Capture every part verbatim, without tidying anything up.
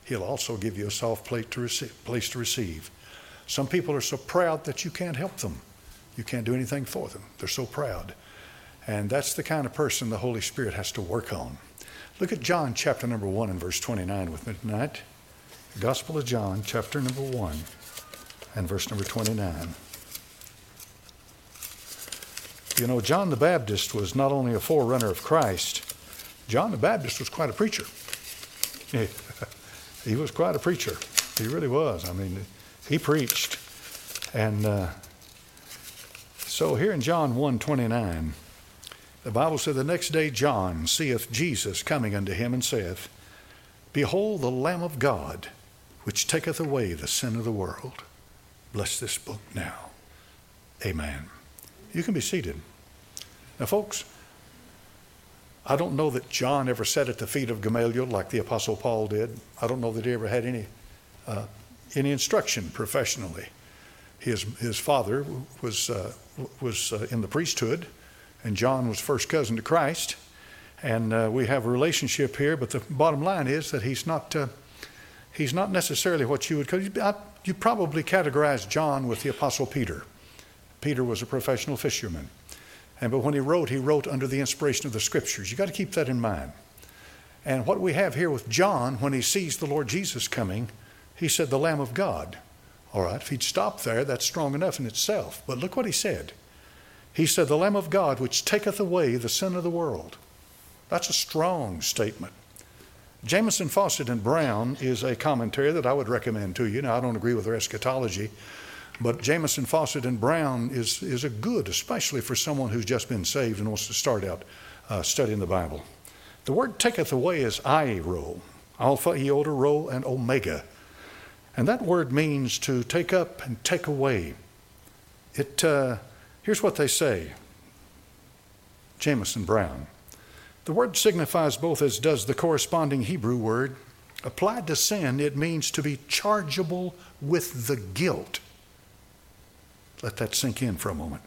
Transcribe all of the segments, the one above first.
He'll also give you a soft place to receive. Place to receive. Some people are so proud that you can't help them. You can't do anything for them. They're so proud. And that's the kind of person the Holy Spirit has to work on. Look at John chapter number one and verse twenty-nine with me tonight. The Gospel of John chapter number one and verse number twenty-nine. You know, John the Baptist was not only a forerunner of Christ, John the Baptist was quite a preacher. He, he was quite a preacher. He really was. I mean, he preached. And uh, so here in John one twenty-nine, the Bible said, the next day John seeth Jesus coming unto him and saith, Behold the Lamb of God, which taketh away the sin of the world. Bless this book now. Amen. You can be seated. Now, folks, I don't know that John ever sat at the feet of Gamaliel like the Apostle Paul did. I don't know that he ever had any uh, any instruction professionally. His his father was uh, was uh, in the priesthood, and John was first cousin to Christ, and uh, we have a relationship here. But the bottom line is that he's not uh, he's not necessarily what you would call. You probably categorize John with the Apostle Peter. Peter was a professional fisherman. And but when he wrote, he wrote under the inspiration of the Scriptures. You've got to keep that in mind. And what we have here with John, when he sees the Lord Jesus coming, he said, the Lamb of God. All right, if he'd stopped there, that's strong enough in itself. But look what he said. He said, the Lamb of God, which taketh away the sin of the world. That's a strong statement. Jamieson, Fausset, and Brown is a commentary that I would recommend to you. Now, I don't agree with their eschatology, but Jamieson, Fausset, and Brown is, is a good, especially for someone who's just been saved and wants to start out uh, studying the Bible. The word taketh away is airo, alpha, iota, rho, and omega. And that word means to take up and take away. It uh, here's what they say, Jamieson, Brown. The word signifies both, as does the corresponding Hebrew word. Applied to sin, it means to be chargeable with the guilt. Let that sink in for a moment.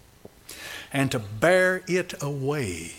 And to bear it away.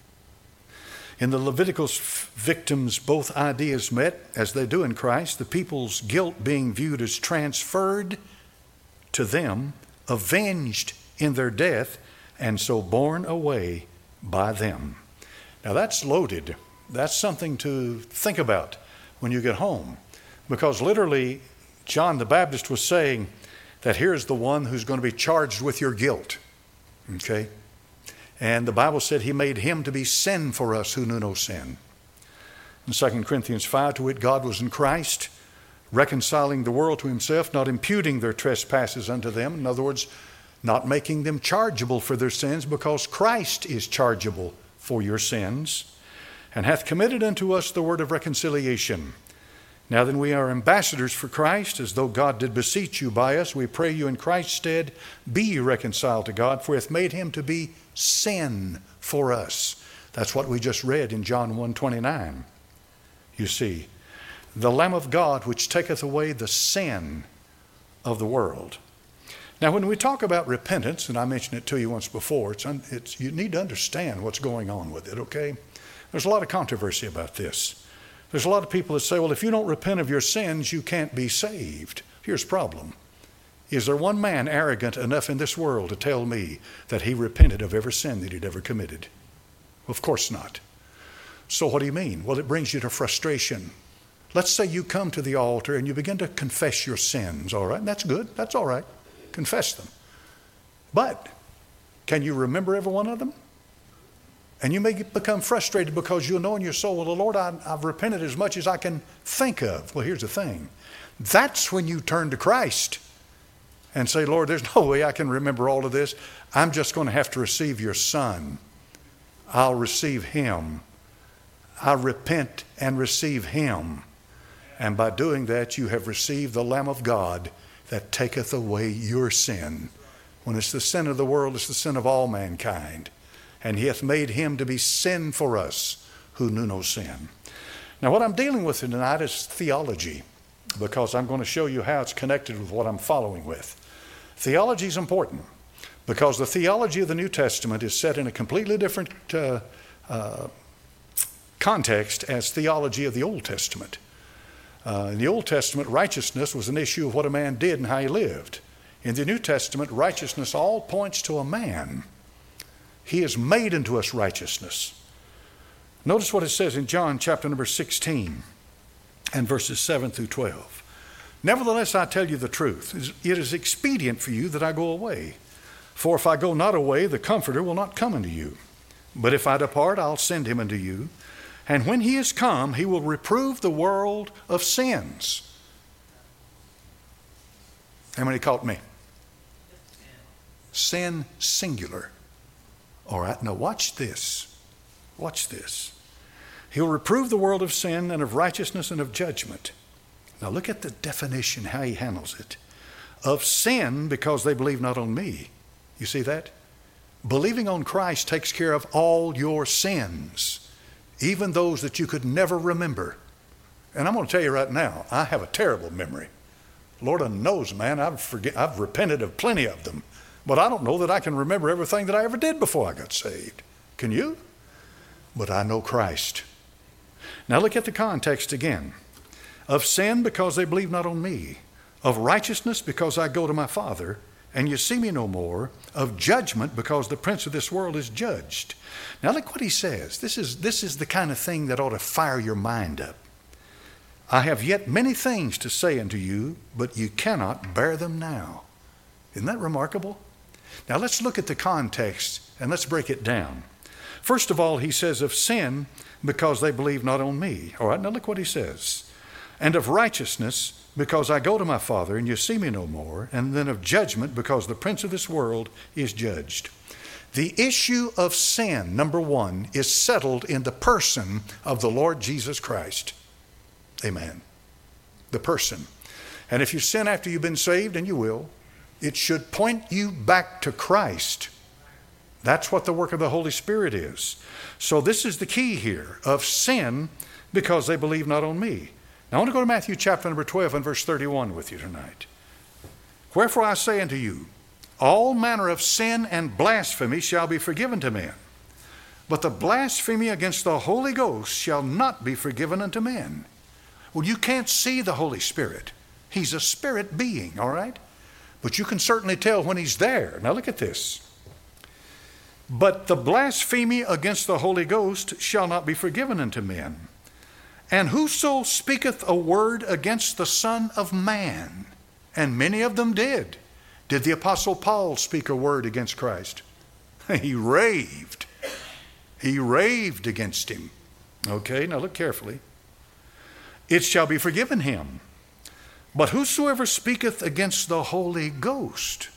In the Levitical victims, both ideas met, as they do in Christ, the people's guilt being viewed as transferred to them, avenged in their death, and so borne away by them. Now that's loaded. That's something to think about when you get home. Because literally, John the Baptist was saying that here's the one who's going to be charged with your guilt. Okay? And the Bible said he made him to be sin for us who knew no sin. In Second Corinthians five, to wit, God was in Christ, reconciling the world to himself, not imputing their trespasses unto them. In other words, not making them chargeable for their sins, because Christ is chargeable for your sins, and hath committed unto us the word of reconciliation. Now then, we are ambassadors for Christ, as though God did beseech you by us. We pray you in Christ's stead, be ye reconciled to God, for he hath made him to be sin for us. That's what we just read in John one twenty-nine. You see, the Lamb of God, which taketh away the sin of the world. Now, when we talk about repentance, and I mentioned it to you once before, it's, un, it's you need to understand what's going on with it, okay? There's a lot of controversy about this. There's a lot of people that say, well, if you don't repent of your sins, you can't be saved. Here's the problem. Is there one man arrogant enough in this world to tell me that he repented of every sin that he'd ever committed? Well, of course not. So what do you mean? Well, it brings you to frustration. Let's say you come to the altar and you begin to confess your sins, all right? That's good. That's all right. Confess them. But can you remember every one of them? And you may become frustrated because you'll know in your soul, well, Lord, I, I've repented as much as I can think of. Well, here's the thing. That's when you turn to Christ and say, Lord, there's no way I can remember all of this. I'm just going to have to receive your Son. I'll receive him. I repent and receive him. And by doing that, you have received the Lamb of God that taketh away your sin. When it's the sin of the world, it's the sin of all mankind. And he hath made him to be sin for us who knew no sin. Now, what I'm dealing with tonight is theology, because I'm going to show you how it's connected with what I'm following with. Theology is important because the theology of the New Testament is set in a completely different uh, uh, context as theology of the Old Testament. Uh, in the Old Testament, righteousness was an issue of what a man did and how he lived. In the New Testament, righteousness all points to a man. He is made into us righteousness. Notice what it says in John chapter number sixteen and verses seven through twelve. Nevertheless, I tell you the truth. It is expedient for you that I go away. For if I go not away, the Comforter will not come unto you. But if I depart, I'll send him unto you. And when he is come, he will reprove the world of sins. How many caught me? Sin singular. All right, now watch this. Watch this. He'll reprove the world of sin and of righteousness and of judgment. Now look at the definition, how he handles it. Of sin, because they believe not on me. You see that? Believing on Christ takes care of all your sins, even those that you could never remember. And I'm going to tell you right now, I have a terrible memory. Lord knows, man, I've, forget, I've repented of plenty of them. But I don't know that I can remember everything that I ever did before I got saved. Can you? But I know Christ. Now look at the context again. Of sin, because they believe not on me. Of righteousness, because I go to my Father, and you see me no more. Of judgment, because the prince of this world is judged. Now look what he says. This is, this is the kind of thing that ought to fire your mind up. I have yet many things to say unto you, but you cannot bear them now. Isn't that remarkable? Now let's look at the context and let's break it down. First of all, he says of sin, because they believe not on me. All right, now look what he says. And of righteousness, because I go to my Father and you see me no more. And then of judgment, because the prince of this world is judged. The issue of sin, number one, is settled in the person of the Lord Jesus Christ. Amen. The person. And if you sin after you've been saved, and you will, it should point you back to Christ. That's what the work of the Holy Spirit is. So this is the key here of sin, because they believe not on me. Now I want to go to Matthew chapter number twelve and verse thirty-one with you tonight. Wherefore I say unto you, all manner of sin and blasphemy shall be forgiven to men, but the blasphemy against the Holy Ghost shall not be forgiven unto men. Well, you can't see the Holy Spirit. He's a spirit being, all right? But you can certainly tell when he's there. Now look at this. But the blasphemy against the Holy Ghost shall not be forgiven unto men. And whoso speaketh a word against the Son of Man, and many of them did. Did the Apostle Paul speak a word against Christ? He raved. He raved against him. Okay, now look carefully. It shall be forgiven him. But whosoever speaketh against the Holy Ghost,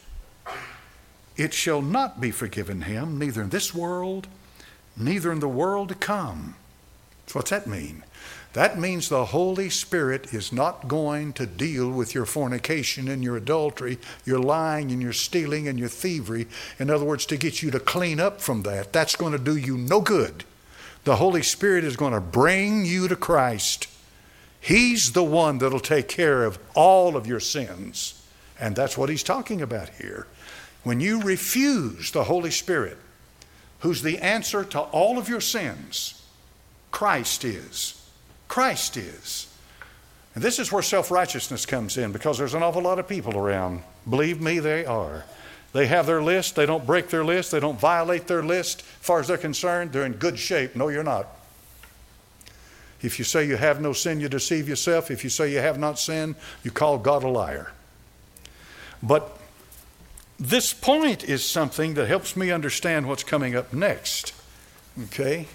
it shall not be forgiven him, neither in this world, neither in the world to come. So what's that mean? That means the Holy Spirit is not going to deal with your fornication and your adultery, your lying and your stealing and your thievery. In other words, to get you to clean up from that. That's going to do you no good. The Holy Spirit is going to bring you to Christ. He's the one that'll take care of all of your sins. And that's what he's talking about here. When you refuse the Holy Spirit, who's the answer to all of your sins, Christ is. Christ is. And this is where self-righteousness comes in, because there's an awful lot of people around. Believe me, they are. They have their list. They don't break their list. They don't violate their list. As far as they're concerned, they're in good shape. No, you're not. If you say you have no sin, you deceive yourself. If you say you have not sinned, you call God a liar. But this point is something that helps me understand what's coming up next. Okay?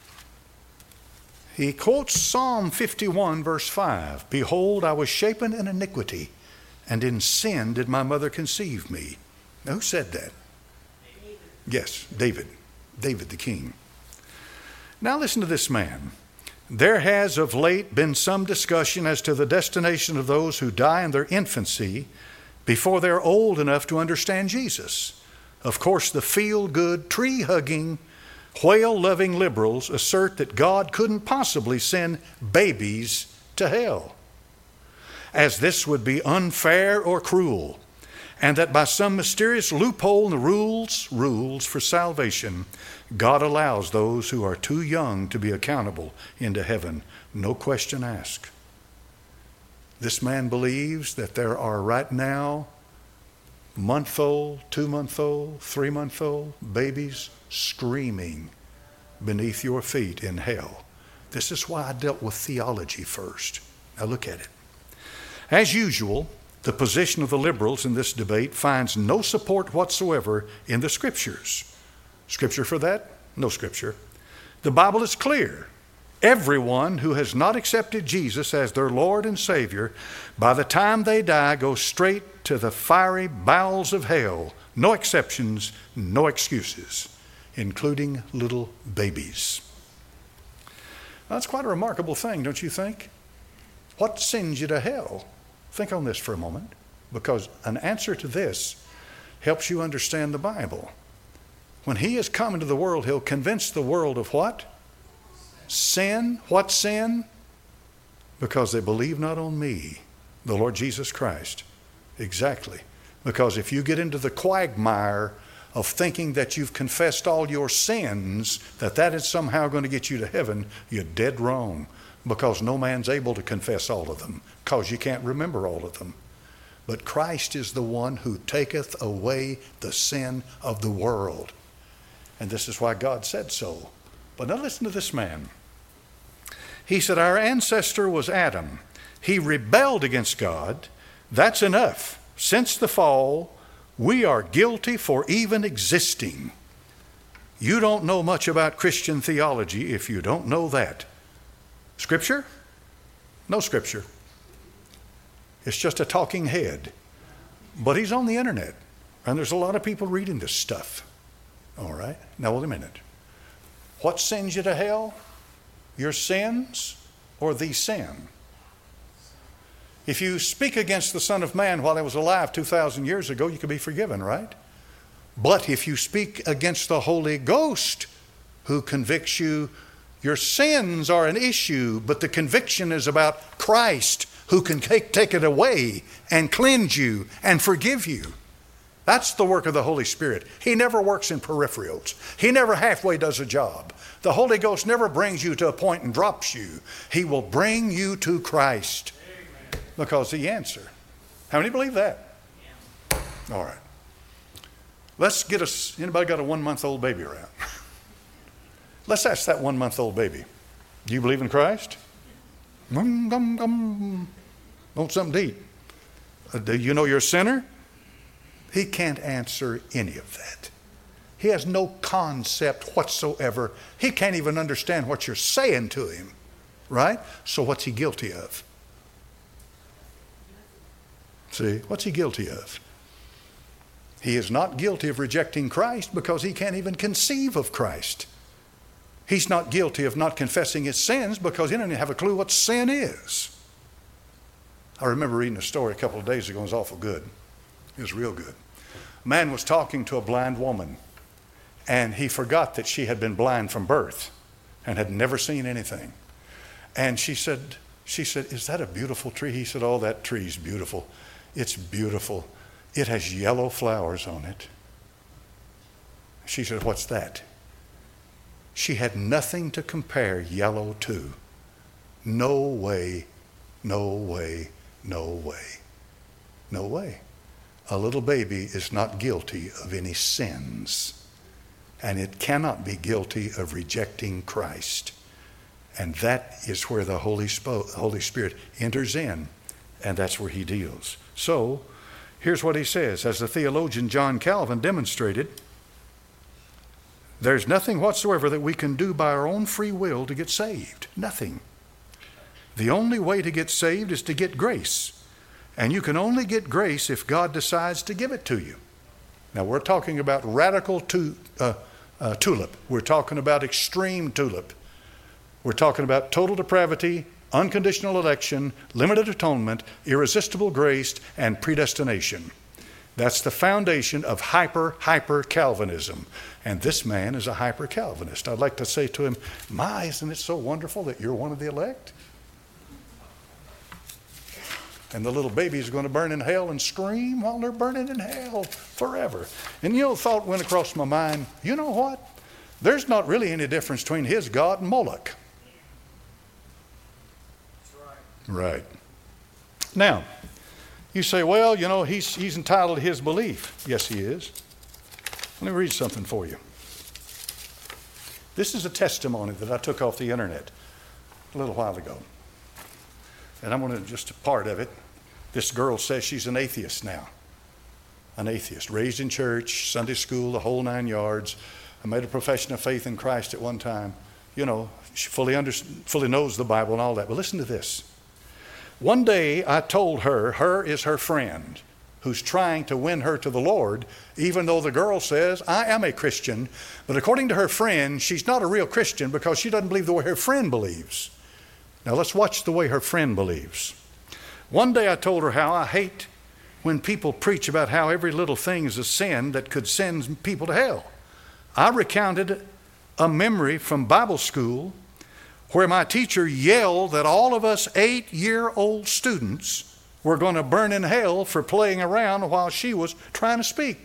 He quotes Psalm fifty-one, verse five. Behold, I was shapen in iniquity, and in sin did my mother conceive me. Now, who said that? David. Yes, David. David the king. Now listen to this man. There has of late been some discussion as to the destination of those who die in their infancy before they're old enough to understand Jesus. Of course, the feel-good, tree-hugging, whale-loving liberals assert that God couldn't possibly send babies to hell, as this would be unfair or cruel, and that by some mysterious loophole in the rules, rules for salvation, God allows those who are too young to be accountable into heaven. No question asked. This man believes that there are right now month-old, two-month-old, three-month-old babies screaming beneath your feet in hell. This is why I dealt with theology first. Now look at it. As usual, the position of the liberals in this debate finds no support whatsoever in the Scriptures. Scripture for that? No scripture. The Bible is clear. Everyone who has not accepted Jesus as their Lord and Savior, by the time they die, goes straight to the fiery bowels of hell. No exceptions, no excuses, including little babies. Now, that's quite a remarkable thing, don't you think? What sends you to hell? Think on this for a moment, because an answer to this helps you understand the Bible. When he has come into the world, he'll convince the world of what? Sin. What sin? Because they believe not on me, the Lord Jesus Christ. Exactly. Because if you get into the quagmire of thinking that you've confessed all your sins, that that is somehow going to get you to heaven, you're dead wrong. Because no man's able to confess all of them, because you can't remember all of them. But Christ is the one who taketh away the sin of the world. And this is why God said so. But now listen to this man. He said, our ancestor was Adam. He rebelled against God. That's enough. Since the fall, we are guilty for even existing. You don't know much about Christian theology if you don't know that. Scripture? No scripture. It's just a talking head. But he's on the internet, and there's a lot of people reading this stuff. All right? Now, wait a minute. What sends you to hell? Your sins or the sin? If you speak against the Son of Man while he was alive two thousand years ago, you could be forgiven, right? But if you speak against the Holy Ghost who convicts you, your sins are an issue, but the conviction is about Christ who can take, take it away and cleanse you and forgive you. That's the work of the Holy Spirit. He never works in peripherals. He never halfway does a job. The Holy Ghost never brings you to a point and drops you. He will bring you to Christ. Amen. Because the answer. How many believe that? Yeah. All right. Let's get us, anybody got a one-month-old baby around? Let's ask that one-month-old baby, do you believe in Christ? Gum, gum, gum. Want something to eat? Uh, do you know you're a sinner? He can't answer any of that. He has no concept whatsoever. He can't even understand what you're saying to him, right? So what's he guilty of? See, what's he guilty of? He is not guilty of rejecting Christ because he can't even conceive of Christ. He's not guilty of not confessing his sins because he doesn't have a clue what sin is. I remember reading a story a couple of days ago. It was awful good. It was real good. A man was talking to a blind woman, and he forgot that she had been blind from birth and had never seen anything. And she said, she said, is that a beautiful tree? He said, oh, that tree's beautiful. It's beautiful. It has yellow flowers on it. She said, what's that? She had nothing to compare yellow to. No way, no way, no way, no way. A little baby is not guilty of any sins, and it cannot be guilty of rejecting Christ. And that is where the Holy Spirit enters in, and that's where he deals. So, here's what he says. As the theologian John Calvin demonstrated, there's nothing whatsoever that we can do by our own free will to get saved. Nothing. The only way to get saved is to get grace. And you can only get grace if God decides to give it to you. Now, we're talking about radical tu- uh, uh, tulip. We're talking about extreme tulip. We're talking about total depravity, unconditional election, limited atonement, irresistible grace, and predestination. That's the foundation of hyper, hyper Calvinism. And this man is a hyper Calvinist. I'd like to say to him, my, isn't it so wonderful that you're one of the elect? And the little baby is going to burn in hell and scream while they're burning in hell forever. And you know, thought went across my mind, you know what? There's not really any difference between his God and Moloch. That's right. Right. Now, you say, well, you know, he's, he's entitled to his belief. Yes, he is. Let me read something for you. This is a testimony that I took off the internet a little while ago. And I'm going to just a part of it. This girl says she's an atheist now. An atheist, raised in church, Sunday school, the whole nine yards. I made a profession of faith in Christ at one time. You know, she fully, under, fully knows the Bible and all that. But listen to this. One day I told her, her is her friend, who's trying to win her to the Lord, even though the girl says, I am a Christian. But according to her friend, she's not a real Christian because she doesn't believe the way her friend believes. Now let's watch the way her friend believes. One day I told her how I hate when people preach about how every little thing is a sin that could send people to hell. I recounted a memory from Bible school where my teacher yelled that all of us eight-year-old students were going to burn in hell for playing around while she was trying to speak.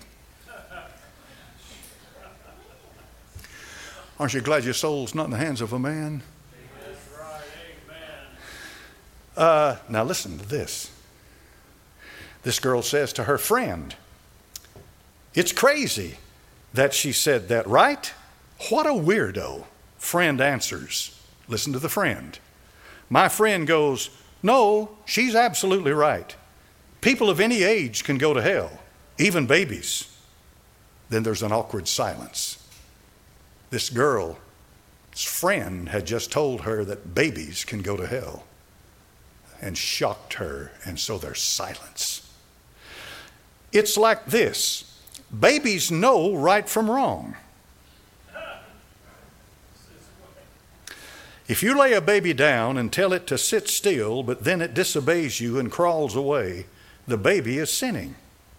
Aren't you glad your soul's not in the hands of a man? That's right, amen. Uh, now listen to this. This girl says to her friend, it's crazy that she said that, right? What a weirdo. Friend answers. Listen to the friend. My friend goes, no, she's absolutely right. People of any age can go to hell, even babies. Then there's an awkward silence. This girl's friend had just told her that babies can go to hell and shocked her, and so there's silence. It's like this. Babies know right from wrong. If you lay a baby down and tell it to sit still, but then it disobeys you and crawls away, the baby is sinning.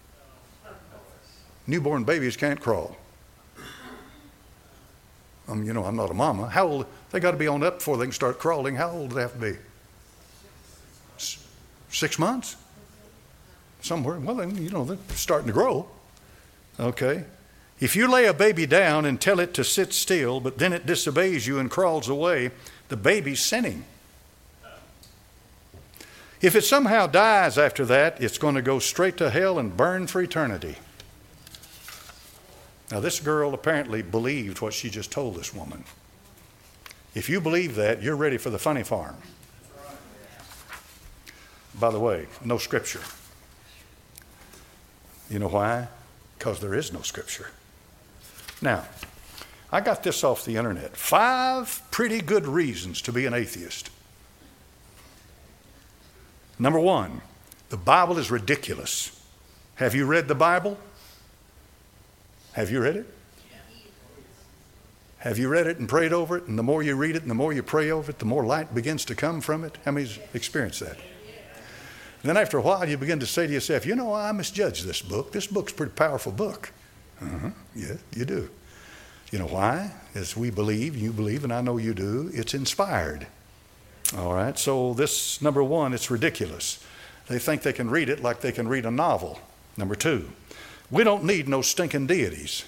Newborn babies can't crawl. Um, you know, I'm not a mama. How old? They got to be on up before they can start crawling. How old do they have to be? S- six months? Somewhere. Well, then, you know, they're starting to grow. Okay. If you lay a baby down and tell it to sit still, but then it disobeys you and crawls away, the baby's sinning. If it somehow dies after that, it's going to go straight to hell and burn for eternity. Now, this girl apparently believed what she just told this woman. If you believe that, you're ready for the funny farm. By the way, no scripture. You know why? Because there is no scripture. Now, I got this off the internet. Five pretty good reasons to be an atheist. Number one, the Bible is ridiculous. Have you read the Bible? Have you read it? Have you read it and prayed over it? And the more you read it and the more you pray over it, the more light begins to come from it. How many's experienced that? And then after a while, you begin to say to yourself, you know, I misjudged this book. This book's a pretty powerful book. Uh-huh. Yeah, you do. You know why? As we believe, you believe, and I know you do, it's inspired. All right, so this, number one, it's ridiculous. They think they can read it like they can read a novel. Number two, we don't need no stinking deities.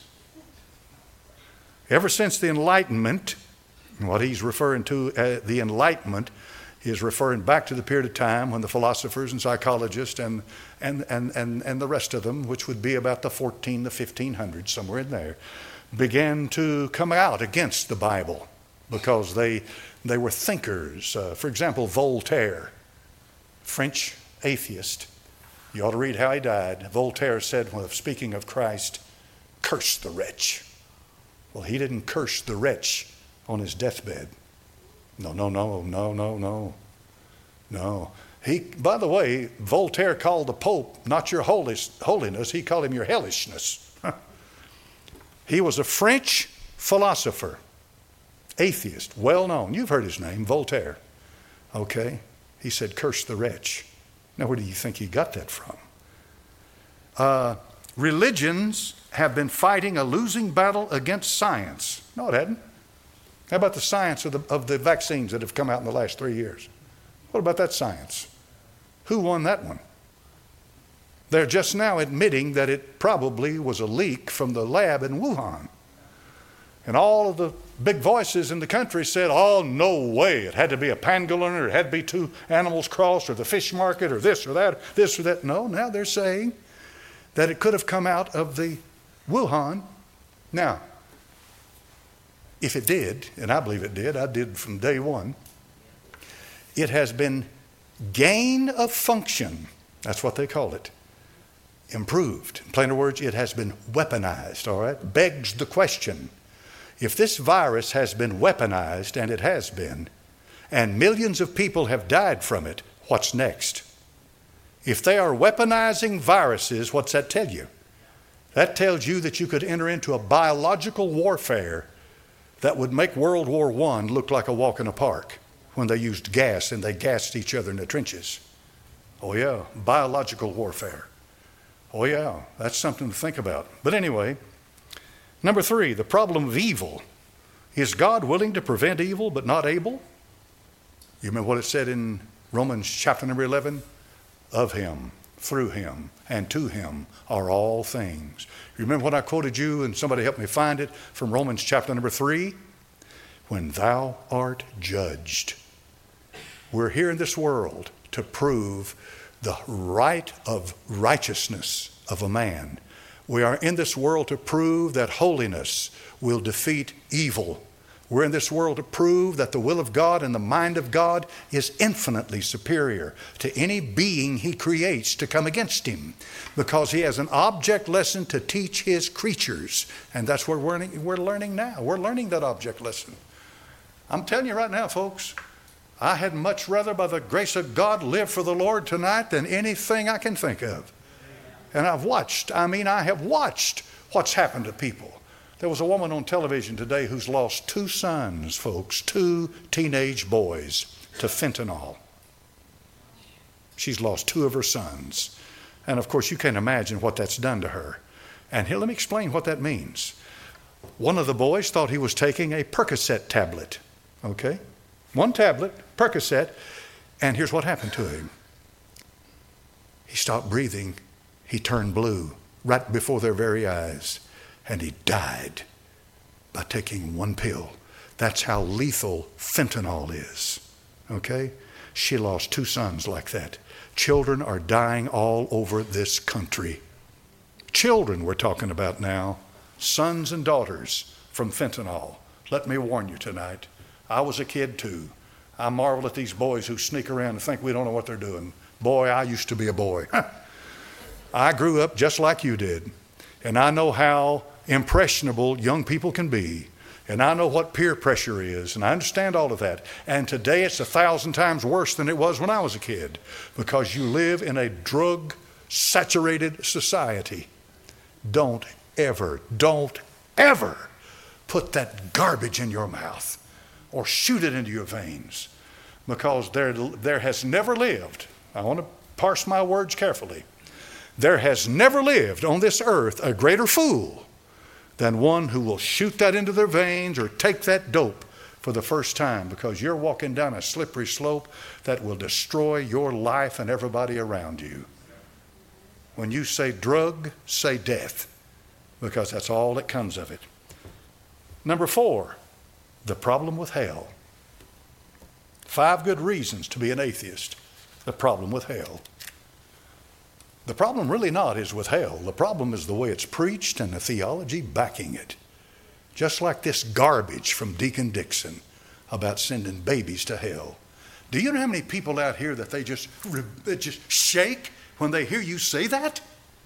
Ever since the Enlightenment, what he's referring to, uh, the Enlightenment, is referring back to the period of time when the philosophers and psychologists and, and, and, and, and the rest of them, which would be about the fourteen to fifteen hundreds, somewhere in there, began to come out against the Bible because they, they were thinkers. Uh, for example, Voltaire, French atheist. You ought to read how he died. Voltaire said, when speaking of Christ, curse the wretch. Well, he didn't curse the wretch on his deathbed. No, no, no, no, no, no, no. He, by the way, Voltaire called the Pope not your holiness, he called him your hellishness. He was a French philosopher, atheist, well known. You've heard his name, Voltaire. Okay? He said, curse the wretch. Now, where do you think he got that from? Uh, religions have been fighting a losing battle against science. No, it hadn't. How about the science of the, of the vaccines that have come out in the last three years? What about that science? Who won that one? They're just now admitting that it probably was a leak from the lab in Wuhan. And all of the Big voices in the country said, oh, no way. It had to be a pangolin, or it had to be two animals crossed, or the fish market, or this or that, this or that. No, now they're saying that it could have come out of the Wuhan. Now, if it did, and I believe it did, I did from day one, it has been gain of function. That's what they call it. Improved. In plainer words, it has been weaponized, all right? Begs the question, if this virus has been weaponized, and it has been, and millions of people have died from it, what's next? If they are weaponizing viruses, what's that tell you? That tells you that you could enter into a biological warfare that would make World War One look like a walk in a park when they used gas and they gassed each other in the trenches. Oh yeah, biological warfare. Oh yeah, that's something to think about. But anyway, number three, the problem of evil. Is God willing to prevent evil but not able? You remember what it said in Romans chapter number eleven? Of him, through him, and to him are all things. You remember when I quoted you, and somebody helped me find it, from Romans chapter number three? When thou art judged. We're here in this world to prove the right of righteousness of a man. We are in this world to prove that holiness will defeat evil. We're in this world to prove that the will of God and the mind of God is infinitely superior to any being he creates to come against him, because he has an object lesson to teach his creatures. And that's what we're learning, we're learning now. We're learning that object lesson. I'm telling you right now, folks, I had much rather, by the grace of God, live for the Lord tonight than anything I can think of. And I've watched, I mean, I have watched what's happened to people. There was a woman on television today who's lost two sons, folks, two teenage boys to fentanyl. She's lost two of her sons. And of course, you can't imagine what that's done to her. And here, let me explain what that means. One of the boys thought he was taking a Percocet tablet, okay? One tablet, Percocet, and here's what happened to him. He stopped breathing. He turned blue right before their very eyes. And he died by taking one pill. That's how lethal fentanyl is. Okay? She lost two sons like that. Children are dying all over this country. Children we're talking about now. Sons and daughters from fentanyl. Let me warn you tonight. I was a kid too. I marvel at these boys who sneak around and think we don't know what they're doing. Boy, I used to be a boy. I grew up just like you did. And I know how impressionable young people can be. And I know what peer pressure is. And I understand all of that. And today it's a thousand times worse than it was when I was a kid. Because you live in a drug-saturated society. Don't ever, don't ever put that garbage in your mouth or shoot it into your veins. Because there, there has never lived, I want to parse my words carefully, there has never lived on this earth a greater fool than one who will shoot that into their veins or take that dope for the first time, because you're walking down a slippery slope that will destroy your life and everybody around you. When you say drug, say death, because that's all that comes of it. Number four, the problem with hell. Five good reasons to be an atheist. The problem with hell. The problem really not is with hell. The problem is the way it's preached and the theology backing it. Just like this garbage from Deacon Dixon about sending babies to hell. Do you know how many people out here that they just, they just shake when they hear you say that?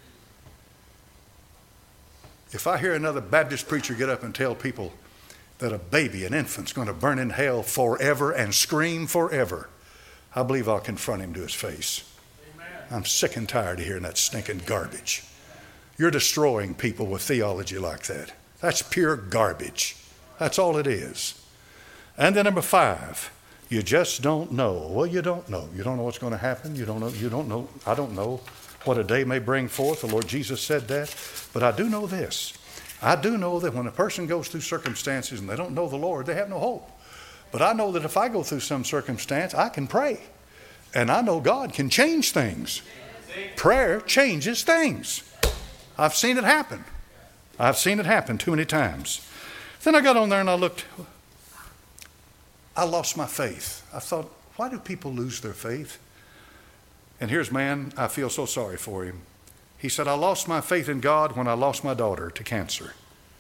If I hear another Baptist preacher get up and tell people that a baby, an infant's going to burn in hell forever and scream forever, I believe I'll confront him to his face. I'm sick and tired of hearing that stinking garbage. You're destroying people with theology like that. That's pure garbage. That's all it is. And then number five, you just don't know. Well, you don't know. You don't know what's going to happen. You don't know. You don't know. I don't know what a day may bring forth. The Lord Jesus said that. But I do know this. I do know that when a person goes through circumstances and they don't know the Lord, they have no hope. But I know that if I go through some circumstance, I can pray. And I know God can change things. Prayer changes things. I've seen it happen. I've seen it happen too many times. Then I got on there and I looked. I lost my faith. I thought, why do people lose their faith? And here's a man, I feel so sorry for him. He said, I lost my faith in God when I lost my daughter to cancer.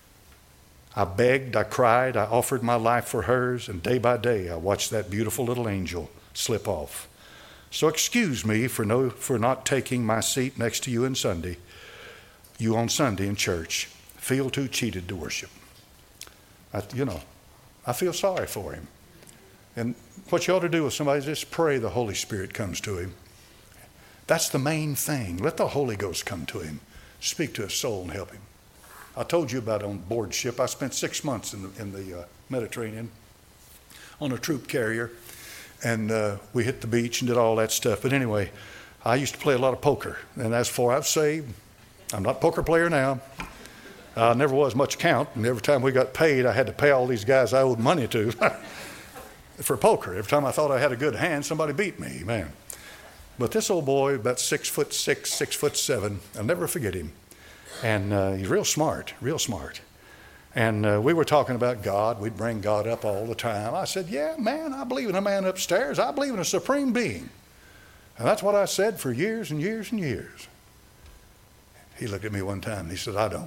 I begged, I cried, I offered my life for hers, and day by day I watched that beautiful little angel slip off. So excuse me for no for not taking my seat next to you on Sunday, you on Sunday in church. Feel too cheated to worship. I, you know, I feel sorry for him. And what you ought to do with somebody is just pray the Holy Spirit comes to him. That's the main thing. Let the Holy Ghost come to him. Speak to his soul and help him. I told you about on board ship. I spent six months in the, in the uh, Mediterranean on a troop carrier. And uh, we hit the beach and did all that stuff. But anyway, I used to play a lot of poker. And as for I've saved, I'm not a poker player now. I never was much count. And every time we got paid, I had to pay all these guys I owed money to for poker. Every time I thought I had a good hand, somebody beat me, man. But this old boy, about six foot six, six foot seven, I'll never forget him. And uh, he's real smart, real smart. And uh, we were talking about God. We'd bring God up all the time. I said, yeah, man, I believe in a man upstairs. I believe in a supreme being. And that's what I said for years and years and years. He looked at me one time and he said, I don't.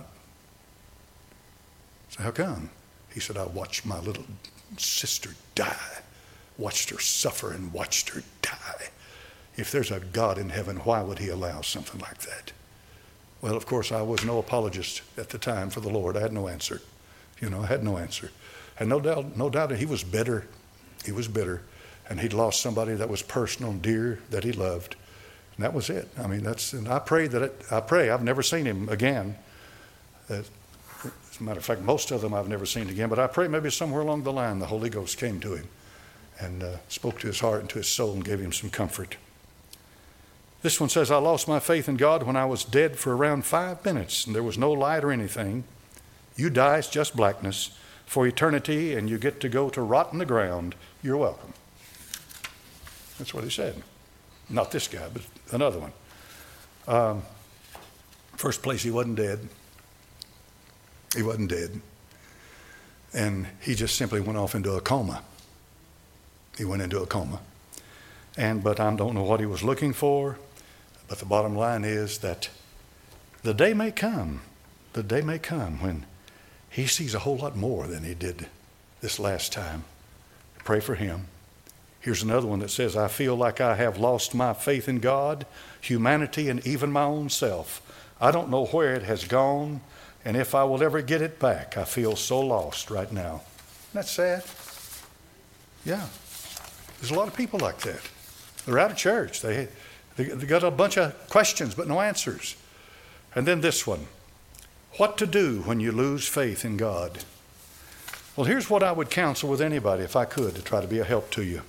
I said, how come? He said, I watched my little sister die. Watched her suffer and watched her die. If there's a God in heaven, why would he allow something like that? Well, of course, I was no apologist at the time for the Lord. I had no answer. You know, I had no answer. And no doubt, no doubt that he was bitter. He was bitter. And he'd lost somebody that was personal and dear that he loved. And that was it. I mean, that's, and I pray that it, I pray, I've never seen him again. Uh, as a matter of fact, most of them I've never seen again. But I pray maybe somewhere along the line the Holy Ghost came to him and uh, spoke to his heart and to his soul and gave him some comfort. This one says, I lost my faith in God when I was dead for around five minutes and there was no light or anything. You die, it's just blackness for eternity and you get to go to rot in the ground. You're welcome. That's what he said. Not this guy, but another one. Um, first place, he wasn't dead. He wasn't dead. And he just simply went off into a coma. He went into a coma. And but I don't know what he was looking for. But the bottom line is that the day may come, the day may come when he sees a whole lot more than he did this last time. Pray for him. Here's another one that says, I feel like I have lost my faith in God, humanity, and even my own self. I don't know where it has gone, and if I will ever get it back, I feel so lost right now. Isn't that sad? Yeah. There's a lot of people like that. They're out of church. They, they, they got a bunch of questions, but no answers. And then this one. What to do when you lose faith in God? Well, here's what I would counsel with anybody, if I could, to try to be a help to you.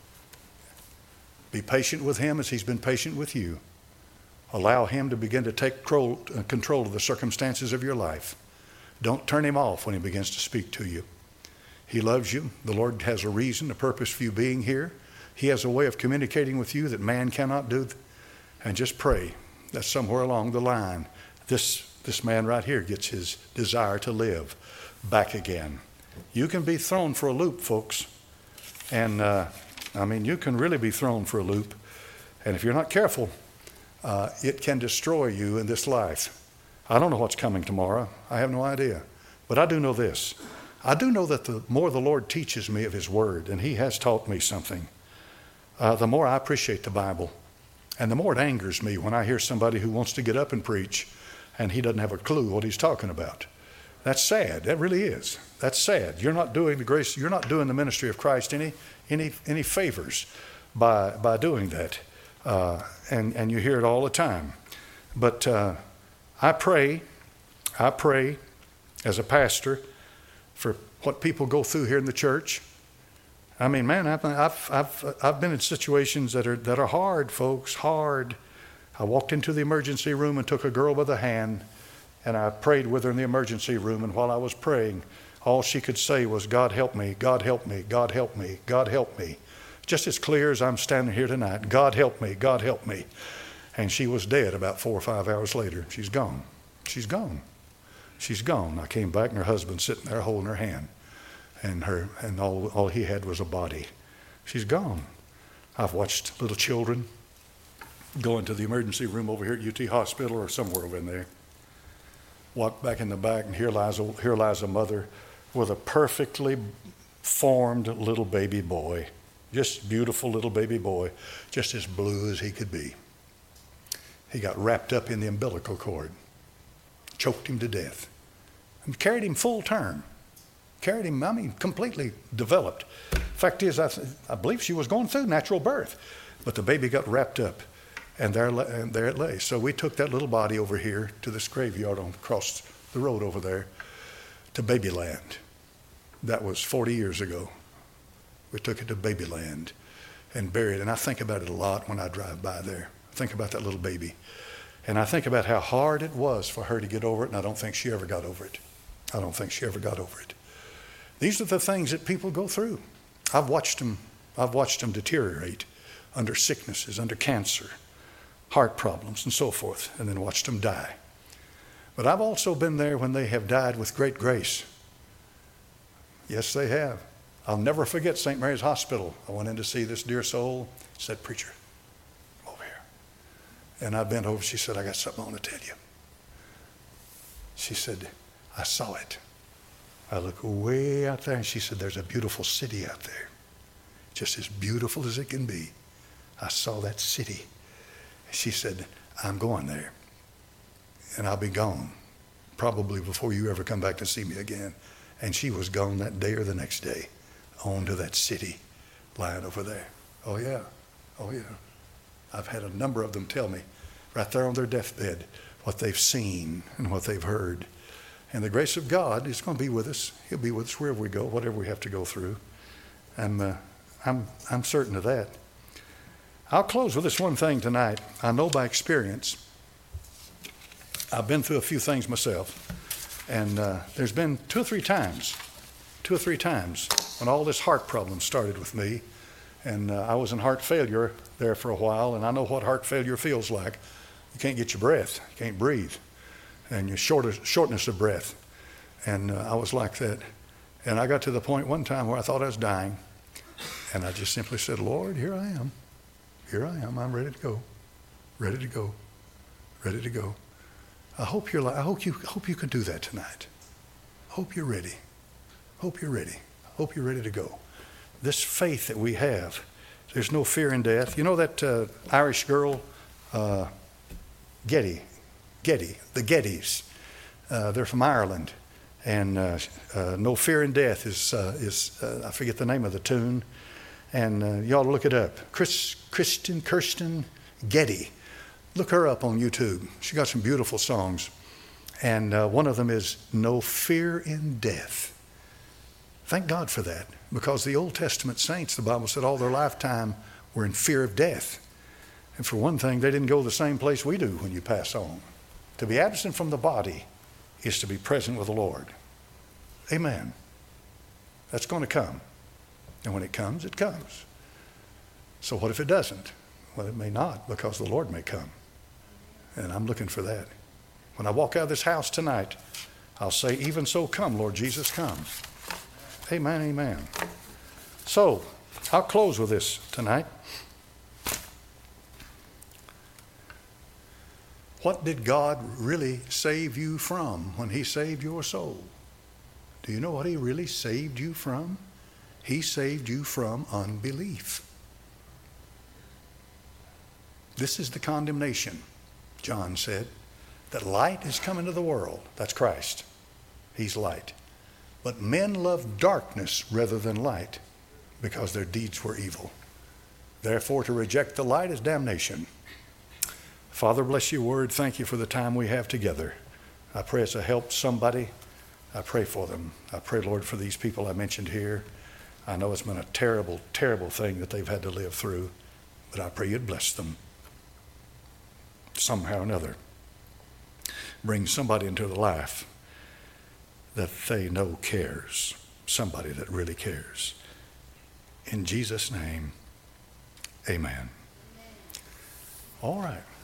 Be patient with him as he's been patient with you. Allow him to begin to take control of the circumstances of your life. Don't turn him off when he begins to speak to you. He loves you. The Lord has a reason, a purpose for you being here. He has a way of communicating with you that man cannot do. And just pray that somewhere along the line, this, this man right here gets his desire to live back again. You can be thrown for a loop, folks. And, uh, I mean, you can really be thrown for a loop. And if you're not careful, uh, it can destroy you in this life. I don't know what's coming tomorrow. I have no idea. But I do know this. I do know that the more the Lord teaches me of his word, and he has taught me something, uh, the more I appreciate the Bible. And the more it angers me when I hear somebody who wants to get up and preach and he doesn't have a clue what he's talking about. That's sad. That really is. That's sad. You're not doing the grace, you're not doing the ministry of Christ any any any favors by by doing that. Uh, and, and you hear it all the time. But uh, I pray, I pray as a pastor for what people go through here in the church. I mean, man, I've I've I've, I've been in situations that are that are hard, folks, hard. I walked into the emergency room and took a girl by the hand, and I prayed with her in the emergency room. And while I was praying, all she could say was, "God help me, God help me, God help me, God help me." Just as clear as I'm standing here tonight. God help me, God help me. And she was dead about four or five hours later. She's gone. She's gone. She's gone. I came back and her husband sitting there holding her hand. And her and all, all he had was a body. She's gone. I've watched little children go into the emergency room over here at U T Hospital or somewhere over in there. Walk back in the back, and here lies a, here lies a mother with a perfectly formed little baby boy. Just beautiful little baby boy, just as blue as he could be. He got wrapped up in the umbilical cord, choked him to death, and carried him full term. Carried him, I mean, completely developed. Fact is, I, I believe she was going through natural birth, but the baby got wrapped up, and there, and there it lay. So we took that little body over here to this graveyard on across the road over there to Babyland. That was forty years ago. We took it to Babyland and buried it. And I think about it a lot when I drive by there. I think about that little baby. And I think about how hard it was for her to get over it, and I don't think she ever got over it. I don't think she ever got over it. These are the things that people go through. I've watched them, I've watched them deteriorate under sicknesses, under cancer, heart problems, and so forth, and then watched them die. But I've also been there when they have died with great grace. Yes, they have. I'll never forget Saint Mary's Hospital. I went in to see this dear soul. Said, "Preacher, come over here." And I bent over. She said, "I got something I want to tell you." She said, "I saw it." I look way out there, and she said, "There's a beautiful city out there, just as beautiful as it can be. I saw that city." She said, "I'm going there, and I'll be gone, probably before you ever come back to see me again." And she was gone that day or the next day, on to that city lying over there. Oh, yeah. Oh, yeah. I've had a number of them tell me right there on their deathbed what they've seen and what they've heard. And the grace of God is going to be with us. He'll be with us wherever we go, whatever we have to go through. I'm, uh, I'm, I'm certain of that. I'll close with this one thing tonight. I know by experience. I've been through a few things myself. And uh, there's been two or three times, two or three times when all this heart problem started with me. And uh, I was in heart failure there for a while, and I know what heart failure feels like. You can't get your breath, you can't breathe, and you're short, shortness of breath. And uh, I was like that. And I got to the point one time where I thought I was dying, and I just simply said, "Lord, here I am. Here I am. I'm ready to go, ready to go, ready to go." I hope you're. I hope you. Hope you can do that tonight. Hope you're ready. Hope you're ready. Hope you're ready to go. This faith that we have, there's no fear in death. You know that uh, Irish girl, uh, Getty, Getty, the Gettys. Uh, they're from Ireland, and uh, uh, "No Fear in Death" is uh, is uh, I forget the name of the tune, and uh, you ought to look it up. Chris, Kristen, Kirsten Getty. Look her up on YouTube. She got some beautiful songs. And uh, one of them is "No Fear in Death." Thank God for that, because the Old Testament saints, the Bible said, all their lifetime were in fear of death. And for one thing, they didn't go the same place we do when you pass on. To be absent from the body is to be present with the Lord. Amen. That's going to come. And when it comes, it comes. So what if it doesn't? Well, it may not, because the Lord may come. And I'm looking for that. When I walk out of this house tonight, I'll say, "Even so, come, Lord Jesus, come." Amen, amen. So, I'll close with this tonight. What did God really save you from when He saved your soul? Do you know what He really saved you from? He saved you from unbelief. This is the condemnation, John said, that light is come into the world. That's Christ. He's light. But men love darkness rather than light, because their deeds were evil. Therefore, to reject the light is damnation. Father, bless your word. Thank you for the time we have together. I pray it's a help somebody. I pray for them. I pray, Lord, for these people I mentioned here. I know it's been a terrible, terrible thing that they've had to live through, but I pray you'd bless them somehow or another. Bring somebody into their life that they know cares, somebody that really cares. In Jesus' name, amen. All right.